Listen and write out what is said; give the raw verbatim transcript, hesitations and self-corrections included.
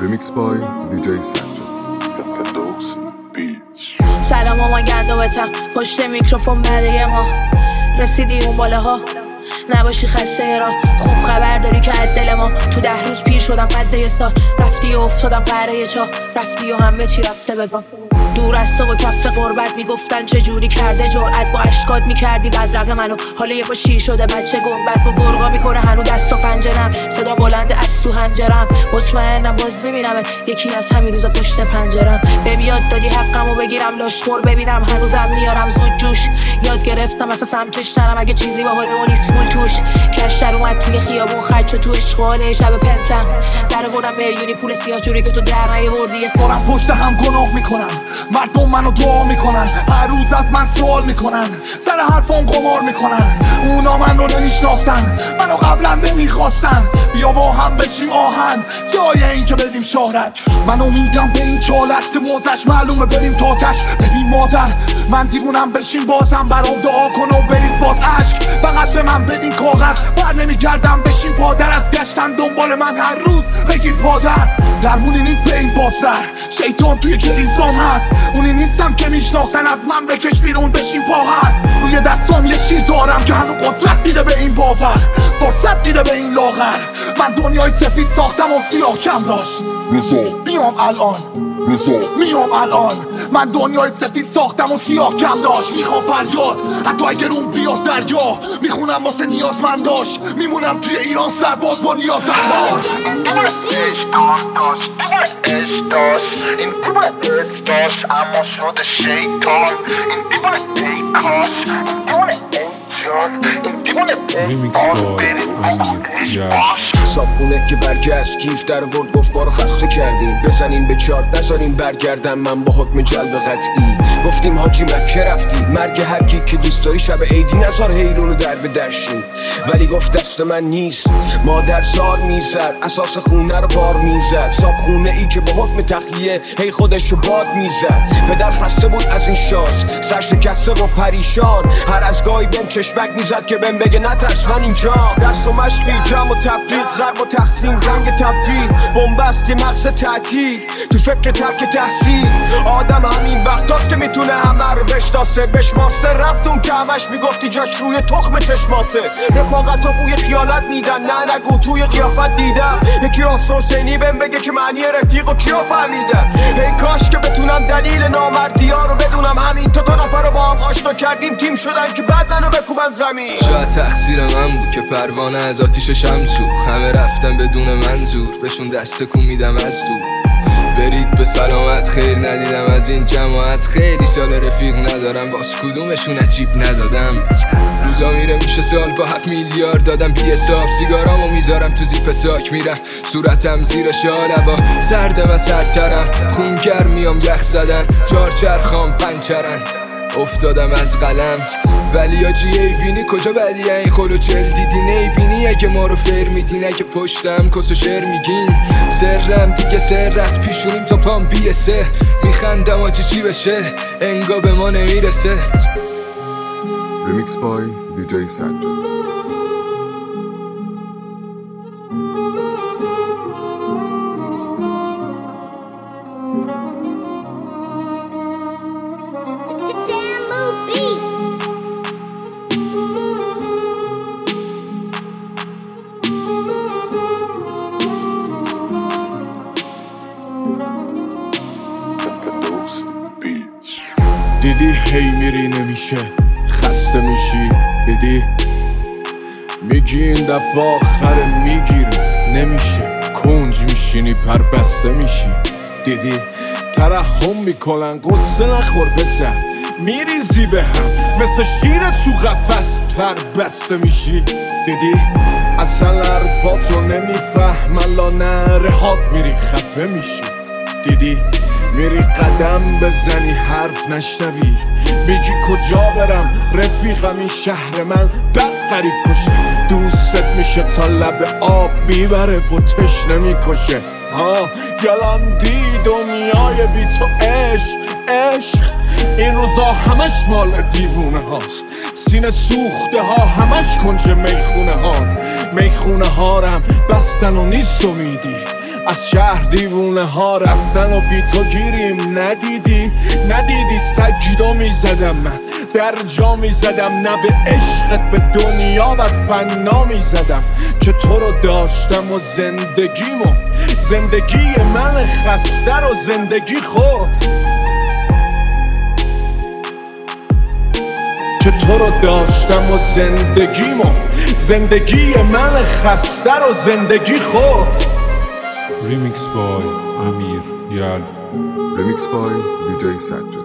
Remix by دی جی سنجاد. سلام ماما گندمتم پشت میکروفون بعد ما رسیدی اون بالاها نباشی خسته را خوب خبر داری که از دل ما تو ده روز پیر شدم قد یه سال رفتی و افتادم قره چا رفتی و همه چی رفته بگم دور از تو و کف قربت میگفتن چه جوری کرده جرأت با اشکات میکردی بدرق منو حالا یه با شیر شده بچه گنبت با گرگا میکنه هنو دست و پنجرم صدا بلند از تو هنجرم مطمئنم باز ببینمت یکی از همین روزا پشت پنجرم ببیاد دادی حقمو بگیرم لاشخور ببینم هنوزم میارم زود جوش یاد گرفتم اصلا سمتش ترم اگه چیزی با حال اون نیست پول توش کشتر اومد توی خیابون خرج تو اشغال شب پنتم در آوردم میلیونی پول سیاه جوری که تو در نیاوردی اسپارم پشت هم گناه میکنن مردم منو دعا میکنن هر روز از من سوال میکنن سر حرفام قمار میکنن اونا من رو نمیشناسن منو قبلا نمیخواستن بیا با هم بشیم آهن جای این که بدیم شهرت منو میدم به این چالست که موزش معلومه بریم تاتش ببین مادر من دیوونم بشین بازم برام دعا کن و بریز باز عشق فقط به من بدین کاغذ بر نمیگردم بشین پادر از گشتن دنبال من هر روز بگیر پادر درمونی نیست به این بازر شیطان توی کلیسام هست اونی نیستم که میشناختن از من بکش بیرون بشین پا هست روی دستام یه شیر دارم که هنو قدرت میده به این باور فرصت میده به این لاغر من دنیای سفید ساختم و سیاه کم داشت بیام الان میام الان من دنیای سفید ساختم و سیاه کم داشت میخوام فریاد حتی اگر اون بیاد دریا میخونم واسه نیازمنداش میمونم توی ایران سرباز با نیازت باش این دیوونه اش داشت اما شده شیطان این دیوونه ای کاش این دیوونه ایجاد این دیوونه صابخونه که برگشت کیف در ورد گفت بارو خسته کردیم بزنین به چاد نذارین برگردم من با حکم جلب قطعی گفتیم حاجی مکه رفتی مرگ هر کی که دوست داری شب عیدی نذار هیرونو در به درشین ولی گفت دست من نیست مادر زار میزد اساس خونه رو بار میزد صابخونه ای که با حکم تخلیه هی خودشو باد میزد پدر خسته بود از این شانس سرشکسته و پریشان هر از گاهی بهم چشمک میزد که بهم بگه نترس من اینجا دست و مشقی جمع و تفریق ضرب و تقسیم زنگ تبدیل بنبستی مغز تعطیل تو فکر ترک تحصیل آدم همین وقتاست که میتونه همه رو بشناسه بشماسه رفتم که همش میگفتی جاش روی تخم چشماته رفاقت و بوی خیالت میدن نه نگو توی قیافت دیدم یکی راست حسینی بهم بگه که معنی رفیق و کیا فهمیدم ای کاش که بتونم دلیل نامردی ها رو بدونم همین تا دو نفر رو با هم آشنا کردیم تیم شدن که بعد منو بکوبن زمین شاید تقصیر من بود که پروانه از آتیش شمسو همه رفتن بدون منظور بهشون دست کن میدم از دور برید به سلامت خیر ندیدم از این جماعت خیلی سال رفیق ندارم باز کدومشون عجیب ندادم روزا میره میشه سال با هفت میلیارد دادم بی حساب سیگارامو میذارم تو زیپ ساک میرم صورتم زیر شال با سردم از سرترم خونگر میام یخ زدن چارچرخام پنچرن افتادم از قلم ولی آجی ای بینی کجا بدی این خلو چل دیدی نیبینی اگه ما رو فر میدین اگه پشتم کس و شعر میگین سرم دیگه سر از پیشونیم تا پام بیه سه میخندم آجی چی بشه انگا به ما نمیرسه. Remix by دی جی سنجاد. دیدی هی میری نمیشه خسته میشی دیدی میگی این دفعه آخر میگیری نمیشه کنج میشینی پر بسته میشی دیدی ترحم میکنن قصه نخور بزن میریزی به هم مثل شیر تو قفس پر بسته میشی دیدی اصلا حرفاتو نمیفهمن لا نره هات میری خفه میشی دیدی میری قدم بزنی حرف نشنوی میگی کجا برم رفیقم این شهر من بد غریب کشه دوست میشه تا لب آب میبره و تشنه میکشه ها گلندی دنیای بی تو عشق عشق این روزا همش مال دیوونه هاست سینه سوخته ها همش کنج میخونه ها میخونه ها رم بستن و نیست امیدی از شهر دیوونه ها رفتن و بی تو گیریم. ندیدی ندیدی سجدو میزدم من، در جا میزدم، نه به عشقت به دنیا بد فنا میزدم که تو رو داشتم و زندگیمو، زندگی من خسته رو زندگی خود، که تو رو داشتم و زندگیمو، زندگی من خسته رو زندگی خود. Remix by Amir Yal. Remix by دی جی Sajjad.